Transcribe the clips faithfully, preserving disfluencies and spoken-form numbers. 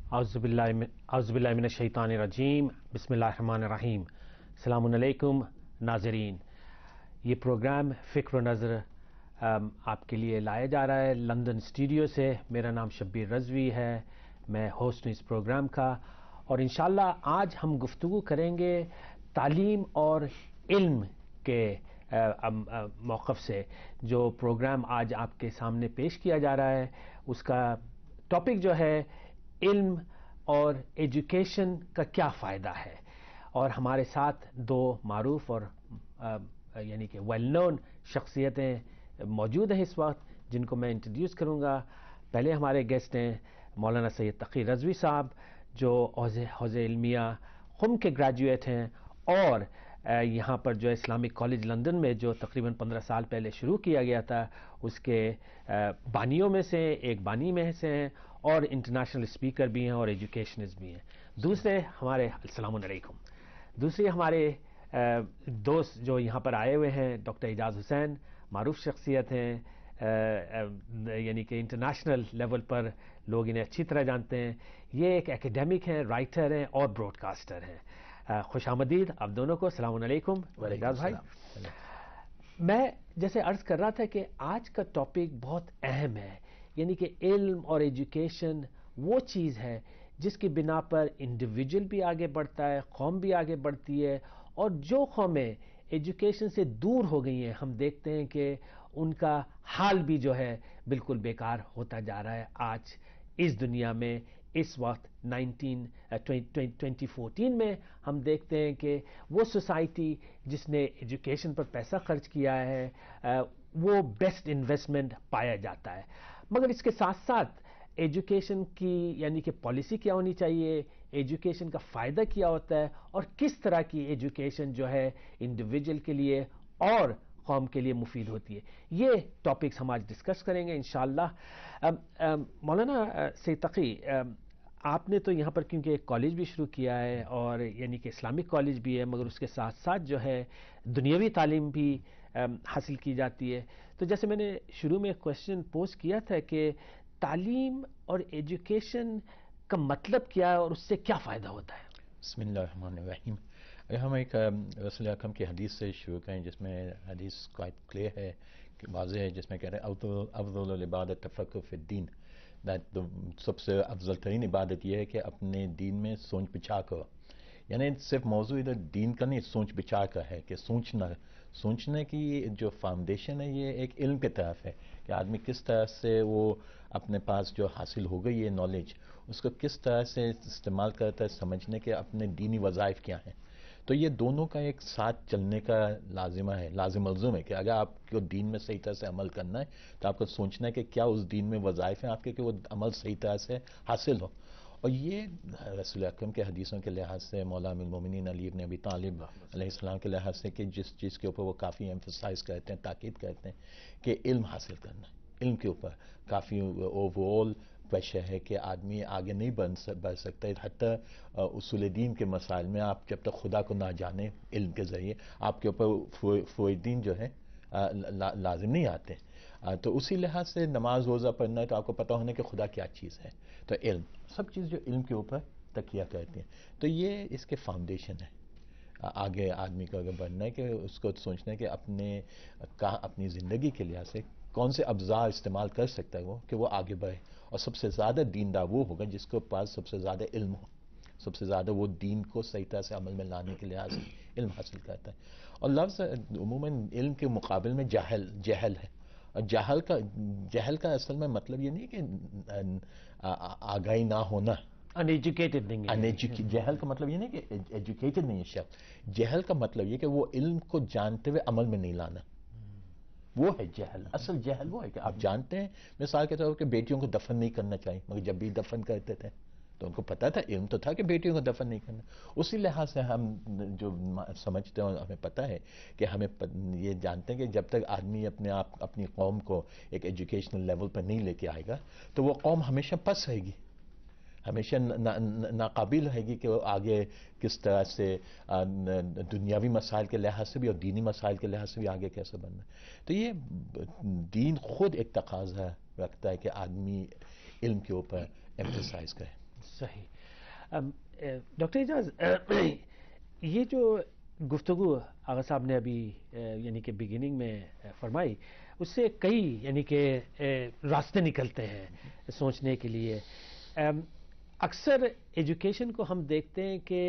اعوذ باللہ من اعوذ باللہ من الشیطان الرجیم بسم اللہ الرحمن الرحیم. السلام علیکم ناظرین. یہ پروگرام فکر و نظر آپ کے لیے لایا جا رہا ہے لندن اسٹوڈیو سے. میرا نام شبیر رضوی ہے, میں ہوسٹ ہوں اس پروگرام کا, اور انشاءاللہ آج ہم گفتگو کریں گے تعلیم اور علم کے موقف سے. جو پروگرام آج آپ کے سامنے پیش کیا جا رہا ہے اس کا ٹاپک جو ہے علم اور ایجوکیشن کا کیا فائدہ ہے, اور ہمارے ساتھ دو معروف اور یعنی کہ ویل نون شخصیتیں موجود ہیں اس وقت, جن کو میں انٹروڈیوس کروں گا. پہلے ہمارے گیسٹ ہیں مولانا سید تقی رضوی صاحب, جو حوزہ علمیہ قم کے گریجویٹ ہیں, اور یہاں پر جو اسلامک کالج لندن میں جو تقریباً پندرہ سال پہلے شروع کیا گیا تھا اس کے بانیوں میں سے ایک بانی میں سے ہیں, اور انٹرنیشنل اسپیکر بھی ہیں اور ایجوکیشنسٹ بھی ہیں. دوسرے ہمارے السلام علیکم دوسرے ہمارے دوست جو یہاں پر آئے ہوئے ہیں, ڈاکٹر اعجاز حسین, معروف شخصیت ہیں, یعنی کہ انٹرنیشنل لیول پر لوگ انہیں اچھی طرح جانتے ہیں. یہ ایک اکیڈیمک ہیں, رائٹر ہیں اور براڈ کاسٹر ہیں. خوش آمدید آپ دونوں کو. السلام علیکم اعجاز بھائی. میں جیسے عرض کر رہا تھا کہ آج کا ٹاپک بہت اہم ہے, یعنی کہ علم اور ایجوکیشن وہ چیز ہے جس کی بنا پر انڈیویجول بھی آگے بڑھتا ہے, قوم بھی آگے بڑھتی ہے, اور جو قومیں ایجوکیشن سے دور ہو گئی ہیں ہم دیکھتے ہیں کہ ان کا حال بھی جو ہے بالکل بیکار ہوتا جا رہا ہے. آج اس دنیا میں اس وقت نائنٹین ٹوینٹی فورٹین میں ہم دیکھتے ہیں کہ وہ سوسائٹی جس نے ایجوکیشن پر پیسہ خرچ کیا ہے وہ بیسٹ انویسٹمنٹ پایا جاتا ہے. مگر اس کے ساتھ ساتھ ایجوکیشن کی یعنی کہ پالیسی کیا ہونی چاہیے, ایجوکیشن کا فائدہ کیا ہوتا ہے, اور کس طرح کی ایجوکیشن جو ہے انڈیویجول کے لیے اور قوم کے لیے مفید ہوتی ہے, یہ ٹاپکس ہم آج ڈسکس کریں گے انشاءاللہ. مولانا سید تقی, آپ نے تو یہاں پر کیونکہ ایک کالج بھی شروع کیا ہے, اور یعنی کہ اسلامک کالج بھی ہے, مگر اس کے ساتھ ساتھ جو ہے دنیاوی تعلیم بھی حاصل کی جاتی ہے. تو جیسے میں نے شروع میں ایک کوشچن پوز کیا تھا کہ تعلیم اور ایجوکیشن کا مطلب کیا ہے اور اس سے کیا فائدہ ہوتا ہے. بسم اللہ الرحمن الرحیم. اگر ہم ایک رسول اکرم کی حدیث سے شروع کریں جس میں حدیث کوائٹ کلیئر ہے, واضح ہے, جس میں کہہ رہے ہیں افضل العبادت تفقہ فی الدین, سب سے افضل ترین عبادت یہ ہے کہ اپنے دین میں سوچ بچا کرو. یعنی صرف موضوع ادھر دین کا نہیں, سوچ بچا کا ہے کہ سوچنا سوچنے کی جو فاؤنڈیشن ہے یہ ایک علم کی طرف ہے کہ آدمی کس طرح سے وہ اپنے پاس جو حاصل ہو گئی ہے نالج اس کو کس طرح سے استعمال کرتا ہے, سمجھنے کے اپنے دینی وظائف کیا ہیں. تو یہ دونوں کا ایک ساتھ چلنے کا لازمہ ہے, لازم ملزوم ہے کہ اگر آپ کو دین میں صحیح طرح سے عمل کرنا ہے تو آپ کو سوچنا ہے کہ کیا اس دین میں وظائف ہیں آپ کے کہ وہ عمل صحیح طرح سے حاصل ہو. اور یہ رسول اکرم کے حدیثوں کے لحاظ سے, مولا ام المومنین علی ابن ابی طالب علیہ السلام کے لحاظ سے, کہ جس چیز کے اوپر وہ کافی ایمفسائز کرتے ہیں, تاکید کرتے ہیں کہ علم حاصل کرنا ہے. علم کے اوپر کافی اوور آل پریشر ہے کہ آدمی آگے نہیں بڑھ سکتا. حتیٰ اصول دین کے مسائل میں آپ جب تک خدا کو نہ جانیں علم کے ذریعے آپ کے اوپر فوائدین جو ہے لازم نہیں آتے. تو اسی لحاظ سے نماز روزہ پڑھنا ہے تو آپ کو پتہ ہونا کہ خدا کیا چیز ہے. تو علم سب چیز جو علم کے اوپر تکیہ کرتے ہیں, تو یہ اس کے فاؤنڈیشن ہے. آگے آدمی کو اگر بڑھنا ہے کہ اس کو سوچنا ہے کہ اپنے اپنی زندگی کے لحاظ سے کون سے ابزار استعمال کر سکتا ہے وہ کہ وہ آگے بڑھے. اور سب سے زیادہ دیندار وہ ہوگا جس کے پاس سب سے زیادہ علم ہو, سب سے زیادہ وہ دین کو صحیح طرح سے عمل میں لانے کے لحاظ سے علم حاصل کرتا ہے. اور لفظ عموماً علم کے مقابل میں جہل جہل ہے. اور جہل کا جہل کا اصل میں مطلب یہ نہیں کہ آگاہی نہ ہونا, ان ایجوکیٹڈ نہیں ہے. جہل کا مطلب یہ نہیں کہ ایجوکیٹڈ نہیں ہے شخص. جہل کا مطلب یہ کہ وہ علم کو جانتے ہوئے عمل میں نہیں لانا, وہ ہے جہل. اصل جہل وہ ہے کہ آپ جانتے ہیں مثال کے طور پر کہ بیٹیوں کو دفن نہیں کرنا چاہیے, مگر جب بھی دفن کرتے تھے تو ان کو پتا تھا, علم تو تھا کہ بیٹیوں کو دفن نہیں کرنا. اسی لحاظ سے ہم جو سمجھتے ہیں ہمیں پتہ ہے کہ ہمیں یہ جانتے ہیں کہ جب تک آدمی اپنے آپ اپنی قوم کو ایک ایجوکیشنل لیول پر نہیں لے کے آئے گا تو وہ قوم ہمیشہ پس رہے گی, ہمیشہ ناقابل رہے گی کہ وہ آگے کس طرح سے دنیاوی مسائل کے لحاظ سے بھی اور دینی مسائل کے لحاظ سے بھی آگے کیسے بننا. تو یہ دین خود ایک تقاضا رکھتا ہے کہ آدمی علم کے اوپر ایمفسائز کرے. صحیح. ڈاکٹر اعجاز، یہ جو گفتگو آغا صاحب نے ابھی یعنی کہ بگننگ میں فرمائی، اس سے کئی یعنی کہ راستے نکلتے ہیں سوچنے کے لیے. اکثر ایجوکیشن کو ہم دیکھتے ہیں کہ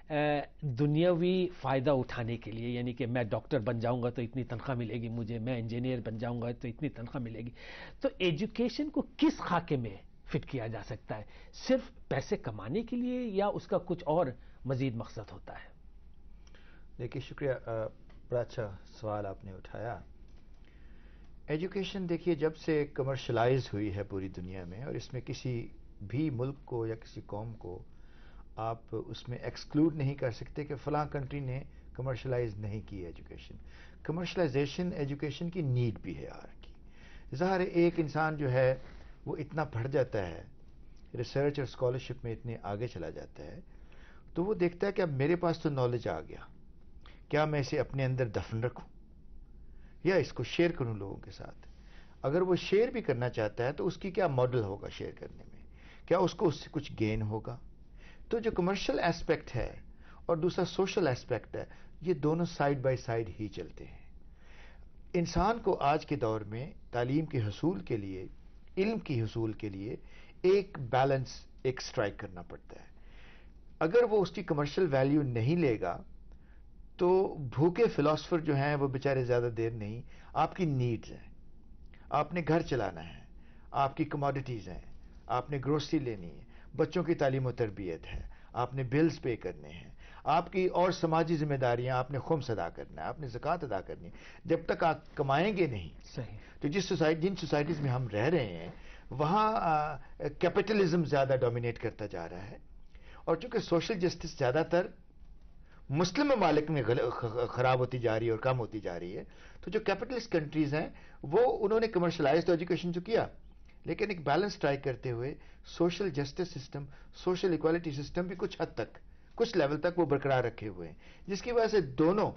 دنیاوی فائدہ اٹھانے کے لیے، یعنی کہ میں ڈاکٹر بن جاؤں گا تو اتنی تنخواہ ملے گی مجھے، میں انجینئر بن جاؤں گا تو اتنی تنخواہ ملے گی. تو ایجوکیشن کو کس خاکے میں فٹ کیا جا سکتا ہے؟ صرف پیسے کمانے کے لیے یا اس کا کچھ اور مزید مقصد ہوتا ہے؟ دیکھیے، شکریہ، بڑا اچھا سوال آپ نے اٹھایا. ایجوکیشن دیکھیے جب سے کمرشلائز ہوئی ہے پوری دنیا میں، اور اس میں کسی بھی ملک کو یا کسی قوم کو آپ اس میں ایکسکلوڈ نہیں کر سکتے کہ فلاں کنٹری نے کمرشلائز نہیں کی ایجوکیشن. کمرشلائزیشن ایجوکیشن کی نیڈ بھی ہے آر کی. ظاہر ایک انسان جو ہے وہ اتنا پڑھ جاتا ہے، ریسرچ اور اسکالرشپ میں اتنے آگے چلا جاتا ہے، تو وہ دیکھتا ہے کہ اب میرے پاس تو نالج آ گیا، کیا میں اسے اپنے اندر دفن رکھوں یا اس کو شیئر کروں لوگوں کے ساتھ. اگر وہ شیئر بھی کرنا چاہتا ہے تو اس کی کیا ماڈل ہوگا شیئر کرنے میں، کیا اس کو اس سے کچھ گین ہوگا. تو جو کمرشل ایسپیکٹ ہے اور دوسرا سوشل ایسپیکٹ ہے، یہ دونوں سائیڈ بائی سائیڈ ہی چلتے ہیں. انسان کو آج کے دور میں تعلیم کے حصول کے لیے، علم کی حصول کے لیے ایک بیلنس ایک سٹرائک کرنا پڑتا ہے. اگر وہ اس کی کمرشل ویلیو نہیں لے گا تو بھوکے فلاسفر جو ہیں وہ بیچارے زیادہ دیر نہیں. آپ کی نیڈز ہیں، آپ نے گھر چلانا ہے، آپ کی کموڈیٹیز ہیں، آپ نے گروسری لینی ہے، بچوں کی تعلیم و تربیت ہے، آپ نے بلز پے کرنے ہیں، آپ کی اور سماجی ذمہ داریاں، آپ نے خمس ادا کرنا ہے، آپ نے زکوٰۃ ادا کرنی ہے. جب تک آپ کمائیں گے نہیں، صحیح. تو جس سوسائٹی جن سوسائٹیز میں ہم رہ رہے ہیں وہاں کیپٹلزم زیادہ ڈومینیٹ کرتا جا رہا ہے. اور چونکہ سوشل جسٹس زیادہ تر مسلم ممالک میں خراب ہوتی جا رہی ہے اور کم ہوتی جا رہی ہے، تو جو کیپٹلسٹ کنٹریز ہیں وہ انہوں نے کمرشلائزڈ ایجوکیشن جو کیا، لیکن ایک بیلنس ٹرائی کرتے ہوئے social justice system, social equality system بھی کچھ حد تک، کچھ لیول تک وہ برقرار رکھے ہوئے ہیں، جس کی وجہ سے دونوں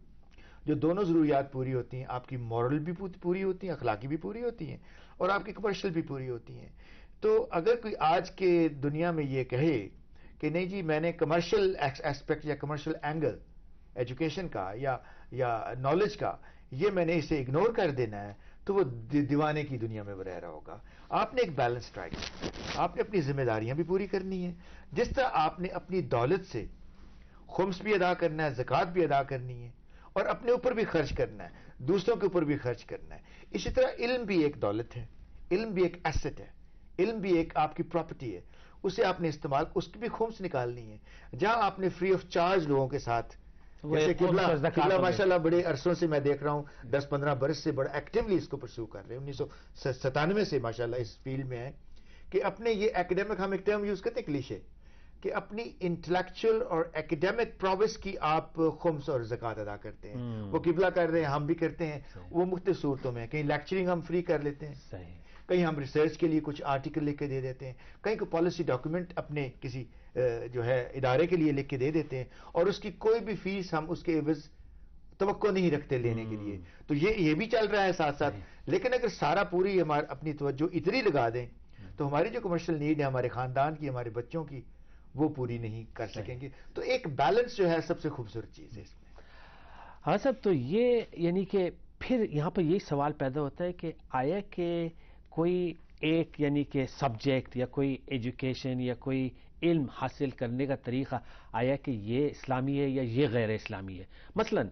جو دونوں ضروریات پوری ہوتی ہیں، آپ کی مورل بھی پوری ہوتی ہیں، اخلاقی بھی پوری ہوتی ہیں، اور آپ کی کمرشل بھی پوری ہوتی ہیں. تو اگر کوئی آج کے دنیا میں یہ کہے کہ نہیں جی میں نے کمرشل ایسپیکٹ یا کمرشل اینگل ایجوکیشن کا یا یا نالج کا یہ میں نے اسے اگنور کر دینا ہے، تو وہ دیوانے کی دنیا میں وہ رہ رہا ہوگا. آپ نے ایک بیلنس ٹرائی کرنا، آپ نے اپنی ذمہ داریاں بھی پوری کرنی ہیں. جس طرح آپ نے اپنی دولت سے خمس بھی ادا کرنا ہے، زکوٰۃ بھی ادا کرنی ہے، اور اپنے اوپر بھی خرچ کرنا ہے، دوسروں کے اوپر بھی خرچ کرنا ہے. اسی طرح علم بھی ایک دولت ہے، علم بھی ایک ایسٹ ہے، علم بھی ایک آپ کی پراپرٹی ہے. اسے آپ نے استعمال، اس کی بھی خمس نکالنی ہے. جہاں آپ نے فری آف چارج لوگوں کے ساتھ، جیسے قبلہ قبلہ ماشاء اللہ بڑے عرصوں سے میں دیکھ رہا ہوں، دس پندرہ برس سے بڑا ایکٹیولی اس کو پرسو کر رہے ہیں، انیس سو ستانوے سے ماشاء اللہ اس فیلڈ میں ہے کہ اپنے یہ ایکڈیمک، ہم ایک ٹرم یوز کرتے ہیں کلیشے، کہ اپنی انٹلیکچوئل اور ایکڈیمک پروگریس کی آپ خمس اور زکوٰۃ ادا کرتے ہیں. وہ قبلہ کر رہے ہیں، ہم بھی کرتے ہیں. وہ مختلف صورتوں میں، کہیں لیکچرنگ ہم فری کر لیتے ہیں، کہیں ہم ریسرچ کے لیے کچھ آرٹیکل لکھ کے دے دیتے ہیں، کہیں کوئی پالیسی ڈاکیومنٹ اپنے کسی جو ہے ادارے کے لیے لکھ کے دے دیتے ہیں، اور اس کی کوئی بھی فیس ہم اس کے عوض توقع نہیں رکھتے لینے کے لیے. تو یہ یہ بھی چل رہا ہے ساتھ ساتھ. لیکن اگر سارا پوری ہماری اپنی توجہ ادھر ہی لگا دیں تو ہماری جو کمرشل نیڈ ہے ہمارے خاندان کی، ہمارے بچوں کی، وہ پوری نہیں کر سکیں گے. تو ایک بیلنس جو ہے سب سے خوبصورت چیز ہے اس میں. ہاں صاحب، تو یہ یعنی کہ پھر یہاں پر یہی سوال پیدا ہوتا ہے کہ آیا کہ کوئی ایک یعنی کہ سبجیکٹ یا کوئی ایجوکیشن یا کوئی علم حاصل کرنے کا طریقہ آیا کہ یہ اسلامی ہے یا یہ غیر اسلامی ہے؟ مثلا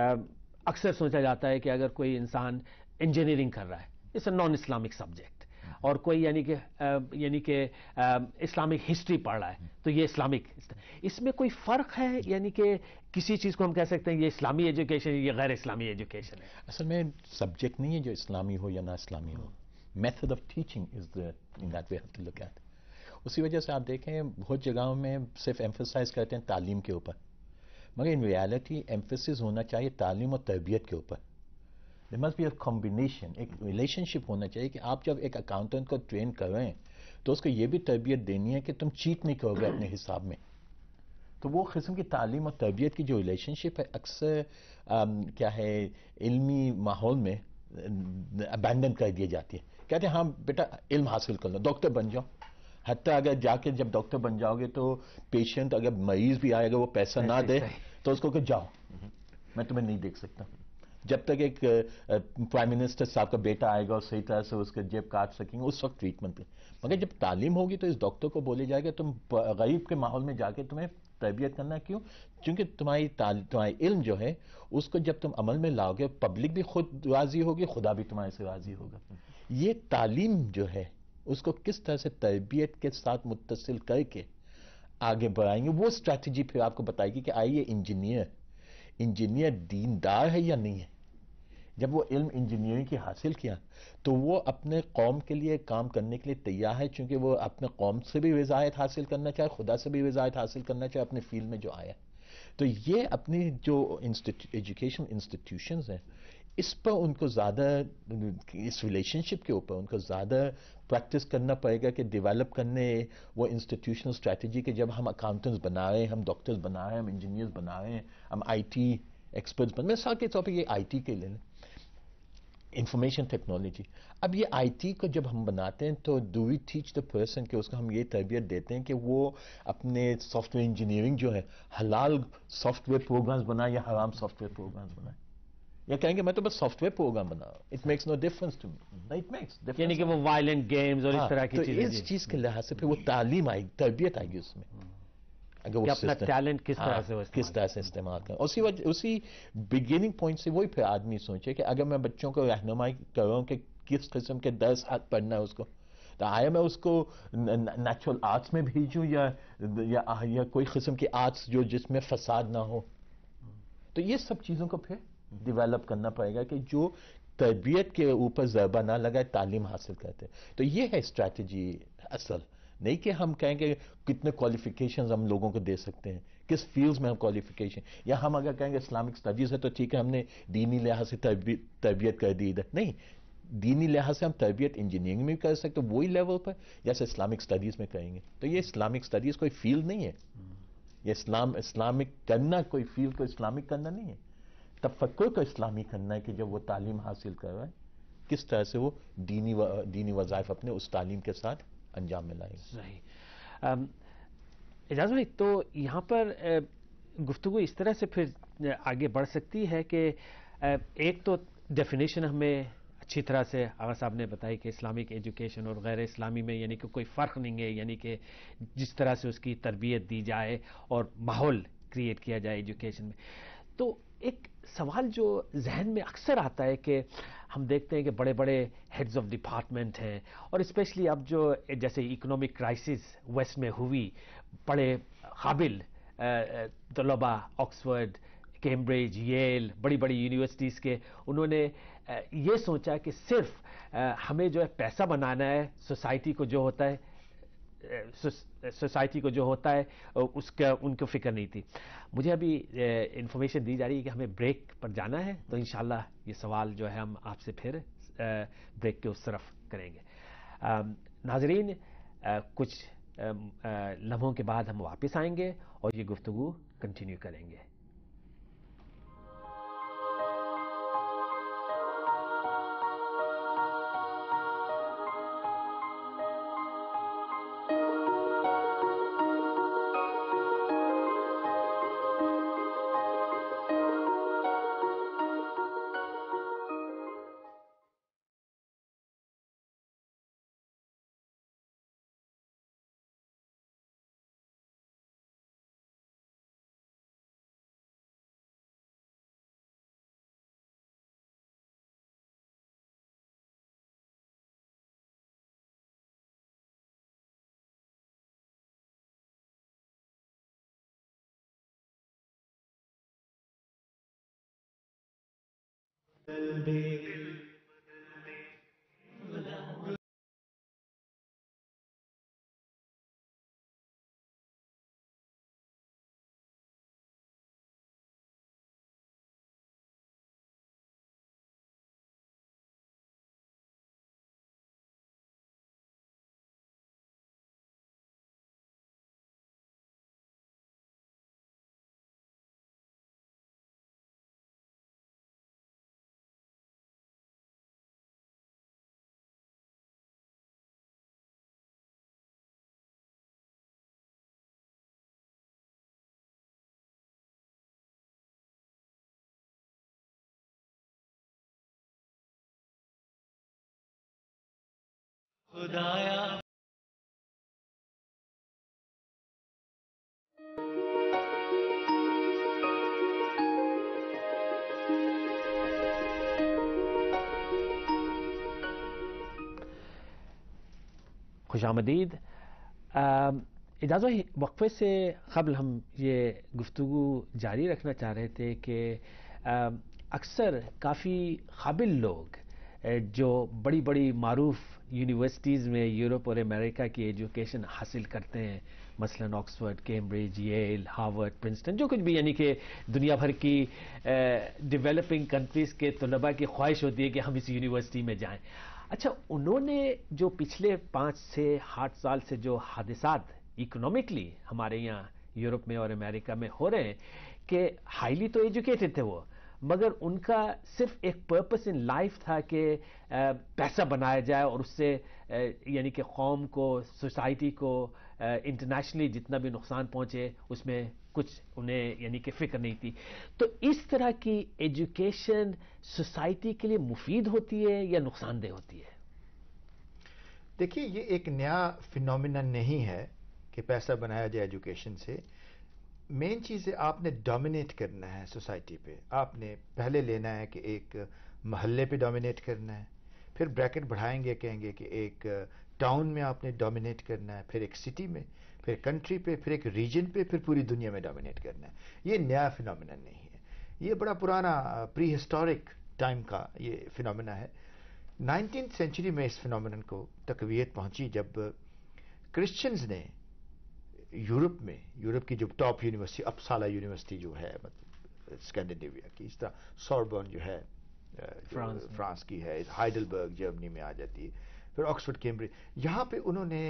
اکثر سوچا جاتا ہے کہ اگر کوئی انسان انجینئرنگ کر رہا ہے، it's a non Islamic subject, اور کوئی یعنی کہ یعنی کہ اسلامک ہسٹری پڑھ رہا ہے تو یہ اسلامک. اس میں کوئی فرق ہے؟ یعنی کہ کسی چیز کو ہم کہہ سکتے ہیں یہ اسلامی ایجوکیشن یہ غیر اسلامی ایجوکیشن ہے؟ اصل میں سبجیکٹ نہیں ہے جو اسلامی ہو یا نہ اسلامی ہو، method of teaching is the one that we have to look at. اسی وجہ سے آپ دیکھیں بہت جگہوں میں صرف ایمفسائز کرتے ہیں تعلیم کے اوپر، مگر ان ریالٹی ایمفسس ہونا چاہیے تعلیم اور تربیت کے اوپر. there must be a combination، ایک ریلیشن شپ ہونا چاہیے کہ آپ جب ایک اکاؤنٹنٹ کو ٹرین کر رہے ہیں تو اس کو یہ بھی تربیت دینی ہے کہ تم چیٹ نہیں کرو گے اپنے حساب میں. تو وہ قسم کی تعلیم اور تربیت کی جو ریلیشن شپ ہے اکثر کیا ہے علمی ماحول میں ابینڈن کر دی جاتی ہے. کہتے ہیں ہاں بیٹا علم حاصل کر لو، ڈاکٹر بن جاؤ. حتیٰ اگر جا کے جب ڈاکٹر بن جاؤ گے تو پیشنٹ اگر مریض بھی آئے گا وہ پیسہ نہ دے تو اس کو کہ جاؤ میں تمہیں نہیں دیکھ سکتا. جب تک ایک پرائم منسٹر صاحب کا بیٹا آئے گا اور صحیح طرح سے اس کا جیب کاٹ سکیں گے اس وقت ٹریٹمنٹ. مگر جب تعلیم ہوگی تو اس ڈاکٹر کو بولے جائے گا تم غریب کے ماحول میں جا کے تمہیں تربیت کرنا. کیوں؟ چونکہ تمہاری تمہاری علم جو ہے اس کو جب تم عمل میں لاؤ گے پبلک بھی خود راضی ہوگی, خدا بھی تمہارے سے راضی ہوگا. یہ تعلیم جو ہے اس کو کس طرح سے تربیت کے ساتھ متصل کر کے آگے بڑھائیں گے, وہ اسٹریٹجی پھر آپ کو بتائے گی کہ آئیے انجینئر انجینئر دیندار ہے یا نہیں ہے. جب وہ علم انجینئرنگ کی حاصل کیا تو وہ اپنے قوم کے لیے کام کرنے کے لیے تیار ہے, چونکہ وہ اپنے قوم سے بھی رضایت حاصل کرنا چاہے, خدا سے بھی رضایت حاصل کرنا چاہے اپنے فیلڈ میں جو آیا. تو یہ اپنی جو ایجوکیشن انسٹیٹیوشنز ہیں اس پر ان کو زیادہ, اس ریلیشن شپ کے اوپر ان کو زیادہ پریکٹس کرنا پڑے گا کہ ڈیولپ کرنے وہ انسٹیٹیوشنل اسٹریٹجی کہ جب ہم اکاؤنٹنٹس بنا رہے ہیں, ہم ڈاکٹرز بنا رہے ہیں, ہم انجینئرز بنا رہے ہیں, ہم آئی ٹی ایکسپرٹس بن, مثال کے طور پہ یہ آئی ٹی کے لے لیں, انفارمیشن ٹیکنالوجی. اب یہ آئی ٹی کو جب ہم بناتے ہیں تو do we teach the person کہ اس کو ہم یہ تربیت دیتے ہیں کہ وہ اپنے سافٹ ویئر انجینئرنگ جو ہے حلال سافٹ ویئر پروگرامز بنائے یا حرام سافٹ ویئر پروگرامز بنائے, یا کہیں گے میں تو بس سافٹ ویئر پروگرام بناؤ, it makes no difference to me, it makes difference. یعنی کہ وہ وائلنٹ گیمز اور اس طرح کی چیزیں, اس چیز کے لحاظ سے پھر وہ تعلیم آئی, تربیت آئے گی اس میں, اگر کہ اپنا ٹیلنٹ کس طرح سے کس طرح سے استعمال کریں. اسی وجہ اسی بگننگ پوائنٹ سے وہی پھر آدمی سوچے کہ اگر میں بچوں کو رہنمائی کر رہا ہوں کہ کس قسم کے درس پڑھنا ہے اس کو, تو آیا میں اس کو نیچرل آرٹس میں بھیجوں یا یا کوئی قسم کی آرٹس جو جس میں فساد نہ ہو. تو یہ سب چیزوں کو پھر ڈیولپ کرنا پڑے گا کہ جو تربیت کے اوپر ضربہ نہ لگائے, تعلیم حاصل کرتے. تو یہ ہے اسٹریٹجی اصل, نہیں کہ ہم کہیں کہ کتنے کوالیفیکیشنز ہم لوگوں کو دے سکتے ہیں, کس فیلڈز میں ہم کوالیفیکیشن, یا ہم اگر کہیں گے اسلامک اسٹڈیز ہے تو ٹھیک ہے ہم نے دینی لحاظ سے تربیت کر دی ادھر. نہیں, دینی لحاظ سے ہم تربیت انجینئرنگ میں بھی کر سکتے وہی لیول پر جیسے اسلامک اسٹڈیز میں کریں گے. تو یہ اسلامک اسٹڈیز کوئی فیلڈ نہیں ہے, یہ اسلام اسلامک کرنا کوئی فیلڈ کو اسلامک کرنا نہیں ہے, تفکر کو اسلامی کرنا ہے کہ جب وہ تعلیم حاصل کر رہا ہے کس طرح سے وہ دینی و دینی وظائف اپنے اس تعلیم کے ساتھ انجام میں لائے. صحیح. اعجاز بھائی, تو یہاں پر گفتگو اس طرح سے پھر آگے بڑھ سکتی ہے کہ ایک تو ڈیفینیشن ہمیں اچھی طرح سے آغا صاحب نے بتائی کہ اسلامک ایجوکیشن اور غیر اسلامی میں یعنی کہ کوئی فرق نہیں ہے, یعنی کہ جس طرح سے اس کی تربیت دی جائے اور ماحول کریٹ کیا جائے ایجوکیشن میں. تو ایک سوال جو ذہن میں اکثر آتا ہے کہ ہم دیکھتے ہیں کہ بڑے بڑے ہیڈز آف ڈپارٹمنٹ ہیں, اور اسپیشلی اب جو جیسے اکنامک کرائسس ویسٹ میں ہوئی, بڑے قابل طلباء آکسفورڈ, کیمبرج, ییل, بڑی بڑی یونیورسٹیز کے, انہوں نے یہ سوچا کہ صرف ہمیں جو ہے پیسہ بنانا ہے, سوسائٹی کو جو ہوتا ہے سوسائٹی کو جو ہوتا ہے اس کا ان کو فکر نہیں تھی. مجھے ابھی انفارمیشن دی جا رہی ہے کہ ہمیں بریک پر جانا ہے, تو انشاءاللہ یہ سوال جو ہے ہم آپ سے پھر بریک کے اس طرف کریں گے. ناظرین, کچھ لمحوں کے بعد ہم واپس آئیں گے اور یہ گفتگو کنٹینیو کریں گے. خدایا. خوش آمدید. اجازت وقفے سے قبل ہم یہ گفتگو جاری رکھنا چاہ رہے تھے کہ اکثر کافی قابل لوگ جو بڑی بڑی معروف یونیورسٹیز میں یورپ اور امریکہ کی ایجوکیشن حاصل کرتے ہیں، مثلا Oxford, Cambridge, Yale, Harvard, Princeton, جو کچھ بھی، یعنی کہ دنیا بھر کی ڈیولپنگ کنٹریز کے طلباء کی خواہش ہوتی ہے کہ ہم اس یونیورسٹی میں جائیں. اچھا، انہوں نے جو پچھلے پانچ سے آٹھ سال سے جو حادثات اکنامکلی ہمارے یہاں یورپ میں اور امریکہ میں ہو رہے ہیں کہ ہائیلی تو ایجوکیٹڈ تھے وہ، مگر ان کا صرف ایک پرپس ان لائف تھا کہ پیسہ بنایا جائے اور اس سے یعنی کہ قوم کو، سوسائٹی کو انٹرنیشنلی جتنا بھی نقصان پہنچے اس میں کچھ انہیں یعنی کہ فکر نہیں تھی. تو اس طرح کی ایجوکیشن سوسائٹی کے لیے مفید ہوتی ہے یا نقصان دہ ہوتی ہے؟ دیکھیے، یہ ایک نیا فینومینا نہیں ہے کہ پیسہ بنایا جائے ایجوکیشن سے. مین چیز ہے آپ نے ڈومینیٹ کرنا ہے سوسائٹی پہ. آپ نے پہلے لینا ہے کہ ایک محلے پہ ڈومینیٹ کرنا ہے، پھر بریکٹ بڑھائیں گے، کہیں گے کہ ایک ٹاؤن میں آپ نے ڈومینیٹ کرنا ہے، پھر ایک سٹی میں، پھر کنٹری پہ، پھر ایک ریجن پہ، پھر پوری دنیا میں ڈومینیٹ کرنا ہے. یہ نیا فینومینا نہیں ہے، یہ بڑا پرانا پری ہسٹورک ٹائم کا یہ فینومینا ہے. نائنٹینتھ سینچری میں اس فینومینن کو تقویت پہنچی جب کرسچنز نے یورپ میں، یورپ کی جو ٹاپ یونیورسٹی، اپسالا یونیورسٹی جو ہے مطلب اسکینڈینیویا کی، اس طرح سوربن جو ہے فرانس فرانس کی ہے، ہائیڈلبرگ جرمنی میں آ جاتی ہے، پھر آکسفورڈ، کیمبرج، یہاں پہ انہوں نے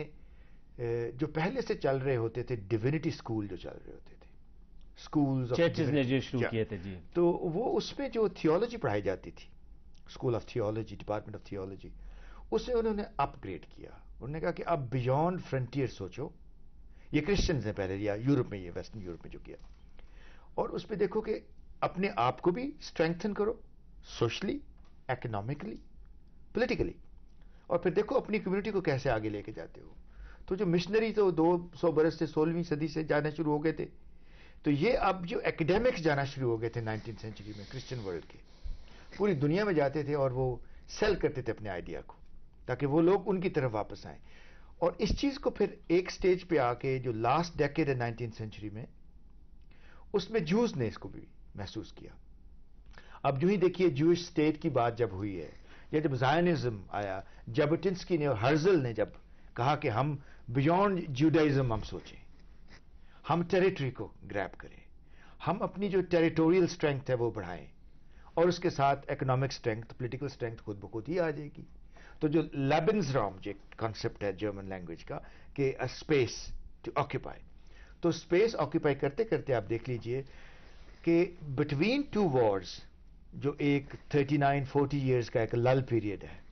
جو پہلے سے چل رہے ہوتے تھے ڈیوینٹی سکول جو چل رہے ہوتے تھے، سکولز چرچز نے جو شروع کیے تھے، جی، تو وہ اس میں جو تھیولوجی پڑھائی جاتی تھی، school of theology, department of theology, اسے انہوں نے اپ گریڈ کیا. انہوں نے کہا کہ اب بیونڈ فرنٹیئر سوچو. یہ کرسچنز نے پہلے لیا یورپ میں، یہ ویسٹرن یورپ میں جو کیا، اور اس پہ دیکھو کہ اپنے آپ کو بھی اسٹرینگتھن کرو سوشلی، اکنامکلی، پولیٹیکلی، اور پھر دیکھو اپنی کمیونٹی کو کیسے آگے لے کے جاتے ہو. تو جو مشنری تو دو سو برس سے سولہویں صدی سے جانا شروع ہو گئے تھے، تو یہ اب جو ایکڈیمکس جانا شروع ہو گئے تھے نائنٹین سینچری میں کرسچن ورلڈ کے، پوری دنیا میں جاتے تھے اور وہ سیل کرتے تھے اپنے آئیڈیا کو تاکہ وہ لوگ ان کی طرف واپس آئیں. اور اس چیز کو پھر ایک سٹیج پہ آ کے جو لاسٹ ڈیکیڈ ہے نائنٹین سینچری میں، اس میں جوز نے اس کو بھی محسوس کیا. اب جو ہی دیکھیے جوش سٹیٹ کی بات جب ہوئی ہے، یا جب زائنزم آیا، جابوٹنسکی نے اور ہرزل نے جب کہا کہ ہم بیونڈ جوڈائزم ہم سوچیں، ہم ٹیریٹری کو گریب کریں، ہم اپنی جو ٹیریٹوریل اسٹرینگتھ ہے وہ بڑھائیں، اور اس کے ساتھ اکنامک اسٹرینگتھ، پولیٹیکل اسٹرینگتھ خود بخود ہی آ جائے گی. تو جو لیبنز رام جو کانسیپٹ ہے جرمن لینگویج کا کہ اسپیس ٹو آکیپائی، تو اسپیس آکیپائی کرتے کرتے آپ دیکھ لیجئے کہ بٹوین ٹو وارز جو ایک تھرٹی نائن فورٹی ایئرز کا ایک لل پیریڈ ہے،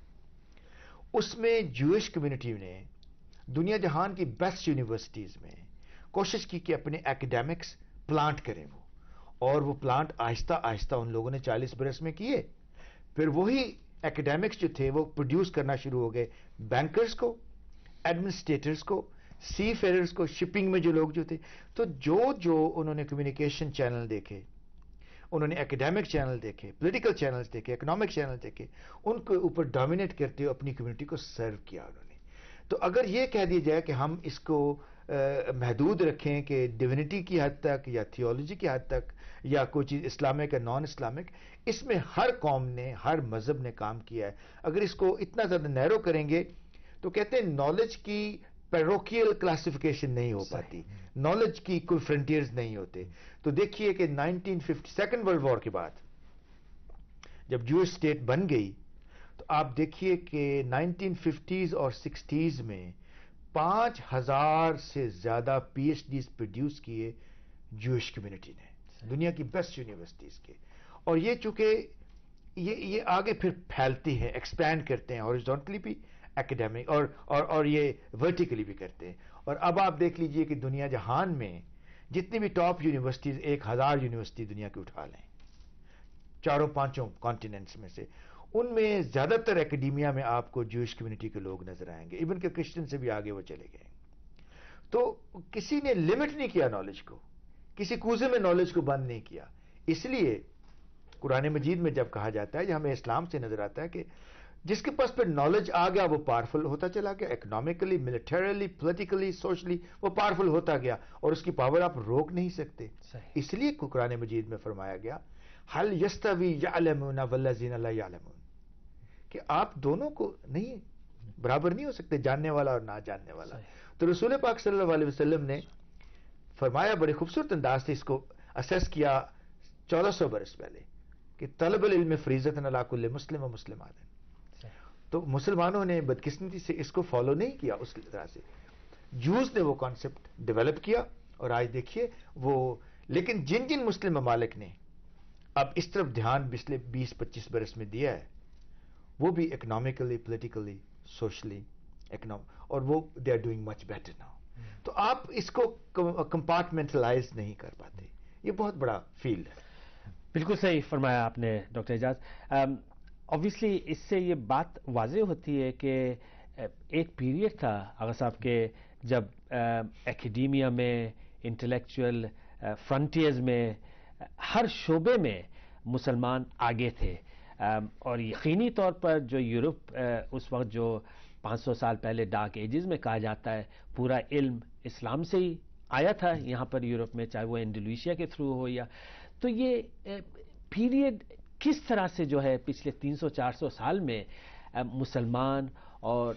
اس میں جوئش کمیونٹی نے دنیا جہان کی بیسٹ یونیورسٹیز میں کوشش کی کہ اپنے ایکڈیمکس پلانٹ کریں وہ، اور وہ پلانٹ آہستہ آہستہ ان لوگوں نے چالیس برس میں کیے. پھر وہی ایکڈیمکس جو تھے وہ پروڈیوس کرنا شروع ہو گئے بینکرز کو، ایڈمنسٹریٹرز کو، سی فیررز کو، شپنگ میں جو لوگ جو تھے. تو جو جو انہوں نے کمیونیکیشن چینل دیکھے، انہوں نے ایکڈیمک چینل دیکھے، پولیٹیکل چینلز دیکھے، اکنامک چینل دیکھے، ان کے اوپر ڈومینیٹ کرتے ہوئے اپنی کمیونٹی کو سرو کیا انہوں نے. تو اگر یہ کہہ دیا جائے کہ ہم اس کو محدود رکھیں کہ ڈیوینٹی کی حد تک یا تھیولوجی کی حد تک یا کوئی چیز اسلامک یا نان اسلامک، اس میں ہر قوم نے، ہر مذہب نے کام کیا ہے. اگر اس کو اتنا زیادہ نیرو کریں گے تو کہتے ہیں نالج کی پیروکیل کلاسیفیکیشن نہیں ہو پاتی، نالج کی کوئی فرنٹیئرز نہیں ہوتے. تو دیکھیے کہ nineteen fifty second world war کے بعد جب جوئش اسٹیٹ بن گئی، تو آپ دیکھیے کہ نائنٹین ففٹیز اور سکسٹیز میں پانچ ہزار سے زیادہ پی ایچ ڈیز پروڈیوس کیے جوئش کمیونٹی نے دنیا کی بیسٹ یونیورسٹیز کے. اور یہ چونکہ یہ یہ آگے پھر پھیلتی ہیں، ایکسپینڈ کرتے ہیں ہاریزونٹلی بھی ایکڈیمک اور اور اور یہ ورٹیکلی بھی کرتے ہیں. اور اب آپ دیکھ لیجئے کہ دنیا جہان میں جتنی بھی ٹاپ یونیورسٹیز، ایک ہزار یونیورسٹی دنیا کی اٹھا لیں چاروں پانچوں کانٹیننٹس میں سے، ان میں زیادہ تر اکیڈیمیا میں آپ کو جوئش کمیونٹی کے لوگ نظر آئیں گے، ایون کہ کرسچن سے بھی آگے وہ چلے گئے. تو کسی نے لمٹ نہیں کیا نالج کو، کسی کوزے میں نالج کو بند نہیں کیا. اس لیے قرآن مجید میں جب کہا جاتا ہے، یہ ہمیں اسلام سے نظر آتا ہے کہ جس کے پاس پہ نالج آ گیا وہ پاورفل ہوتا چلا گیا، اکنامکلی، ملٹریلی، پولیٹیکلی، سوشلی وہ پاورفل ہوتا گیا، اور اس کی پاور آپ روک نہیں سکتے. اس لیے قرآن مجید میں فرمایا گیا حل یستوی یعلمون والذین لا یعلمون، کہ آپ دونوں کو نہیں برابر نہیں ہو سکتے، جاننے والا اور نہ جاننے والا. تو رسول پاک صلی اللہ علیہ وسلم نے فرمایا، بڑے خوبصورت انداز سے اس کو اسیس کیا چودہ سو برس پہلے، کہ طلب العلم فریضۃ علی کل مسلم و مسلمات. تو مسلمانوں نے بدقسمتی سے اس کو فالو نہیں کیا اس طرح سے. جوز نے وہ کانسیپٹ ڈیولپ کیا، اور آج دیکھیے وہ، لیکن جن جن مسلم ممالک نے اب اس طرف دھیان پچھلے بیس پچیس برس میں دیا ہے، وہ بھی اکنامکلی، پولیٹیکلی، سوشلی، اور وہ they are doing much better now. تو آپ اس کو کمپارٹمنٹلائز نہیں کر پاتے، یہ بہت بڑا فیلڈ ہے. بالکل صحیح فرمایا آپ نے ڈاکٹر اعجاز. آبویسلی اس سے یہ بات واضح ہوتی ہے کہ ایک پیریڈ تھا آغا صاحب کے جب اکیڈیمیا میں، انٹلیکچوئل فرنٹیئرز میں، ہر شعبے میں مسلمان آگے تھے. اور یقینی طور پر جو یورپ اس وقت جو پانچ سو سال پہلے ڈارک ایجز میں کہا جاتا ہے پورا علم اسلام سے ہی آیا تھا یہاں پر یورپ میں، چاہے وہ انڈونیشیا کے تھرو ہو یا، تو یہ پیریڈ کس طرح سے جو ہے پچھلے تین سو چار سو سال میں مسلمان اور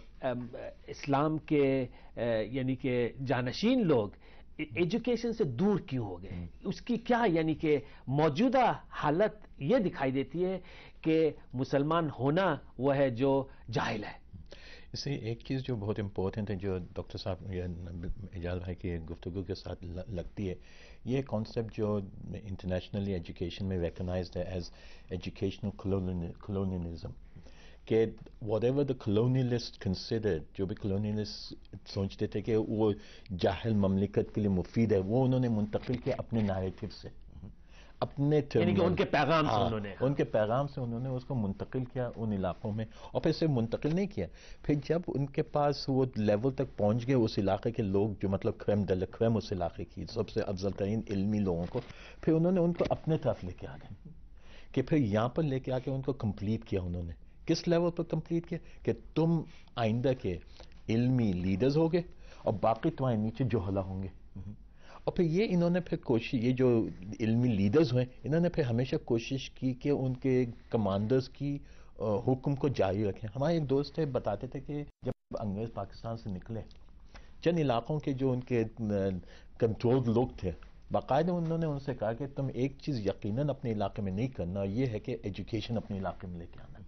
اسلام کے یعنی کہ جانشین لوگ ایجوکیشن سے دور کیوں ہو گئے، اس کی کیا یعنی کہ موجودہ حالت یہ دکھائی دیتی ہے کہ مسلمان ہونا وہ ہے جو جاہل ہے. اس سے ایک چیز جو بہت امپورٹنٹ ہے، جو ڈاکٹر صاحب اعجاز بھائی کی گفتگو کے ساتھ لگتی ہے، یہ کانسیپٹ جو انٹرنیشنلی ایجوکیشن میں ریکگنائزڈ ہے ایز ایجوکیشنل کلونیلزم، کہ whatever the colonialist considered, جو بھی کلونیلسٹ سوچتے تھے کہ وہ جاہل مملکت کے لیے مفید ہے، وہ انہوں نے منتقل کیا اپنے نیریٹو سے، اپنے یعنی کہ ان کے پیغام سے انہوں نے ان کے پیغام سے انہوں نے اس کو منتقل کیا ان علاقوں میں، اور پھر صرف منتقل نہیں کیا، پھر جب ان کے پاس وہ لیول تک پہنچ گئے اس علاقے کے لوگ جو مطلب کریم دل کریم اس علاقے کی سب سے افضل ترین علمی لوگوں کو، پھر انہوں نے ان کو اپنے طرف لے کے آ گئے، کہ پھر یہاں پر لے کے آ کے ان کو کمپلیٹ کیا. انہوں نے کس لیول پر کمپلیٹ کیا کہ تم آئندہ کے علمی لیڈرز ہوگے اور باقی تمہارے نیچے جوہلا ہوں گے. اور پھر یہ انہوں نے پھر کوشش، یہ جو علمی لیڈرز ہوئے انہوں نے پھر ہمیشہ کوشش کی کہ ان کے کمانڈرز کی حکم کو جاری رکھیں. ہمارے ایک دوست تھے بتاتے تھے کہ جب انگریز پاکستان سے نکلے، چند علاقوں کے جو ان کے کنٹرول لوگ تھے، باقاعدہ انہوں نے ان سے کہا کہ تم ایک چیز یقیناً اپنے علاقے میں نہیں کرنا، یہ ہے کہ ایجوکیشن اپنے علاقے میں لے کے آنا.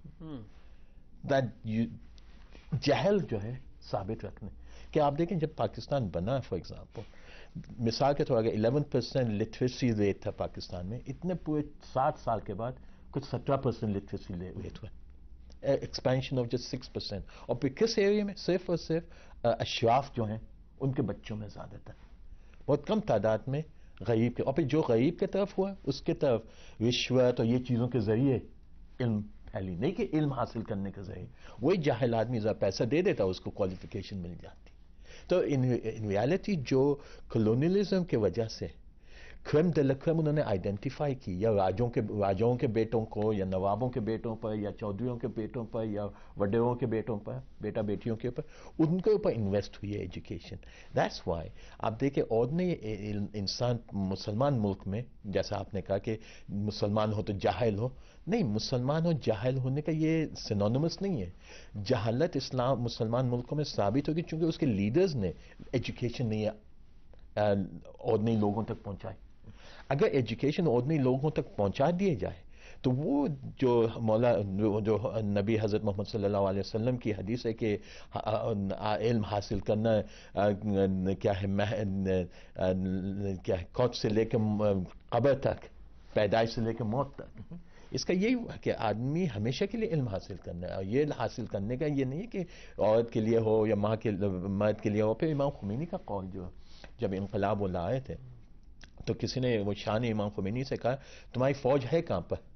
جہل جو ہے ثابت رکھنے کہ آپ دیکھیں جب پاکستان بنا فار ایگزامپل، مثال کے طور پر الیون پرسینٹ لٹریسی ریٹ تھا پاکستان میں، اتنے پورے سات سال کے بعد کچھ سترہ پرسینٹ لٹریسی ریٹ ہوا، expansion of just six percent. اور پھر کس ایریا میں؟ صرف اور صرف اشراف جو ہیں ان کے بچوں میں زیادہ تر، بہت کم تعداد میں غریب کے. اور پھر جو غریب کی طرف ہوا اس کے طرف رشوت اور یہ چیزوں کے ذریعے علم پھیلی، نہیں کہ علم حاصل کرنے کے ذریعے. وہی جاہل آدمی ذرا پیسہ دے دیتا اس کو کوالیفیکیشن مل جاتی. تو ان ریالٹی جو کلونیلزم کی وجہ سے کریم دل کریم انہوں نے آئیڈینٹیفائی کی، یا راجوں کے راجاؤں کے بیٹوں کو، یا نوابوں کے بیٹوں پر، یا چودھریوں کے بیٹوں پر، یا وڈیروں کے بیٹوں پر، بیٹا بیٹیوں کے اوپر، ان کے اوپر انویسٹ ہوئی ہے ایجوکیشن. دیٹس وائی آپ دیکھیں ordinary انسان مسلمان ملک میں، جیسا آپ نے کہا کہ مسلمان ہو تو جاہل ہو، نہیں، مسلمان اور جاہل ہونے کا یہ سینونیمس نہیں ہے. جہالت اسلام مسلمان ملکوں میں ثابت ہوگی چونکہ اس کے لیڈرز نے ایجوکیشن نہیں ordinary لوگوں تک پہنچائی. اگر ایجوکیشن ordinary لوگوں تک پہنچا دیے جائے تو وہ جو مولا جو نبی حضرت محمد صلی اللہ علیہ وسلم کی حدیث ہے کہ علم حاصل کرنا کیا ہے، کیا ہے، قوت سے لے کے قبر تک، پیدائش سے لے کے موت تک، اس کا یہی ہوا کہ آدمی ہمیشہ کے لیے علم حاصل کرنا ہے. اور یہ حاصل کرنے کا یہ نہیں ہے کہ عورت کے لیے ہو یا ماں کے مرد کے لیے ہو. پھر امام خمینی کا قول جو جب انقلاب وہ لائے تھے تو کسی نے وہ شان امام خمینی سے کہا تمہاری فوج ہے کہاں پر؟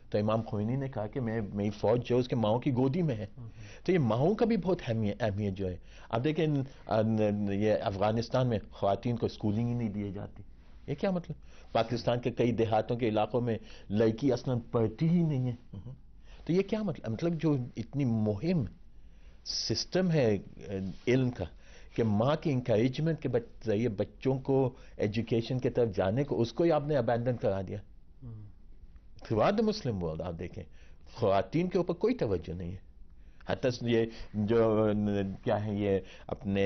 تو امام خمینی نے کہا کہ میں میری فوج جو اس کے ماؤں کی گودی میں ہے. تو یہ ماؤں کا بھی بہت اہمیت جو ہے. اب دیکھیں یہ افغانستان میں خواتین کو اسکولنگ ہی نہیں دی جاتی. یہ کیا مطلب؟ پاکستان کے کئی دیہاتوں کے علاقوں میں لڑکی اصلاً پڑھتی ہی نہیں ہے. تو یہ کیا مطلب؟ مطلب جو اتنی مہم سسٹم ہے علم کا کہ ماں کی انکریجمنٹ کے ذریعے بچوں کو ایجوکیشن کی طرف جانے کو، اس کو ہی آپ نے ابینڈن کرا دیا. Throughout the Muslim world آپ دیکھیں خواتین کے اوپر کوئی توجہ نہیں ہے. حتی یہ جو کیا ہے یہ اپنے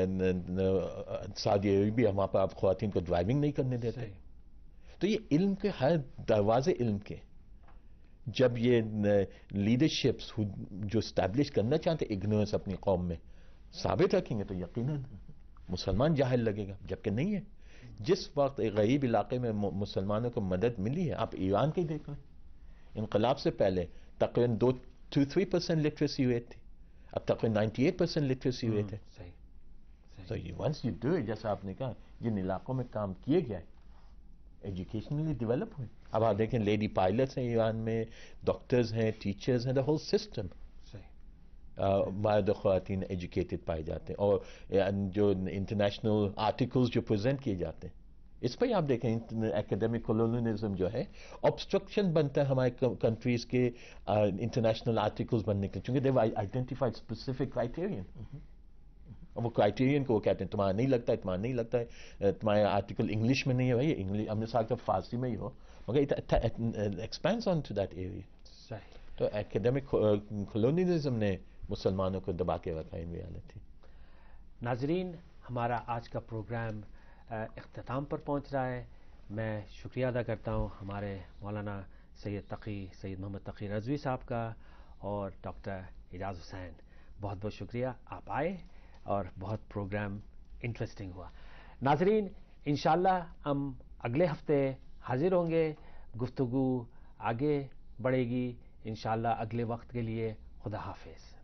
سعودی عربیہ وہاں پر آپ خواتین کو ڈرائیونگ نہیں کرنے دیتے. تو یہ علم کے ہر دروازے علم کے جب یہ لیڈرشپس جو اسٹیبلش کرنا چاہتے اگنورنس اپنی قوم میں ثابت رکھیں گے تو یقیناً مسلمان جاہل لگے گا، جبکہ نہیں ہے. جس وقت ایک غریب علاقے میں مسلمانوں کو مدد ملی ہے، آپ ایران کے دیکھ لیں، انقلاب سے پہلے تقریباً دو two three percent literacy rate تھی، اب تقریباً ninety eight percent literacy rate ہے. تو ونس یو ڈو اٹ، جیسا آپ نے کہا جن علاقوں میں کام کیے گیا ہے ایجوکیشنلی ڈیولپ ہوئے. اب آپ دیکھیں لیڈی پائلٹس ہیں ایران میں، ڈاکٹرز ہیں، ٹیچرز ہیں، دا ہول سسٹم مرد خواتین ایجوکیٹڈ پائے جاتے ہیں. اور جو انٹرنیشنل آرٹیکلز جو پریزنٹ کیے جاتے ہیں اس پہ آپ دیکھیں ایکیڈیمک کولونیلزم جو ہے آبسٹرکشن بنتا ہے ہمارے کنٹریز کے انٹرنیشنل آرٹیکلز بننے کے، چونکہ دے آئیڈینٹیفائڈ اسپیسیفک کرائٹیرین. وہ کرائٹیرین کو وہ کہتے ہیں تمہارا نہیں لگتا ہے، تمہارا نہیں لگتا ہے، تمہارا آرٹیکل انگلش میں نہیں ہے، بھائی انگلش ہم نے ساتھ فارسی میں ہی ہو، مگر expense on to that area. تو ایکیڈیمک کولونیلزم نے مسلمانوں کو دبا کے رکھا ان ریالٹی. ناظرین، ہمارا آج کا پروگرام اختتام پر پہنچ رہا ہے. میں شکریہ ادا کرتا ہوں ہمارے مولانا سید تقی سید محمد تقی رضوی صاحب کا اور ڈاکٹر اعجاز حسین. بہت بہت شکریہ، آپ آئے اور بہت پروگرام انٹرسٹنگ ہوا. ناظرین، انشاءاللہ ہم اگلے ہفتے حاضر ہوں گے، گفتگو آگے بڑھے گی انشاءاللہ. اگلے وقت کے لیے خدا حافظ.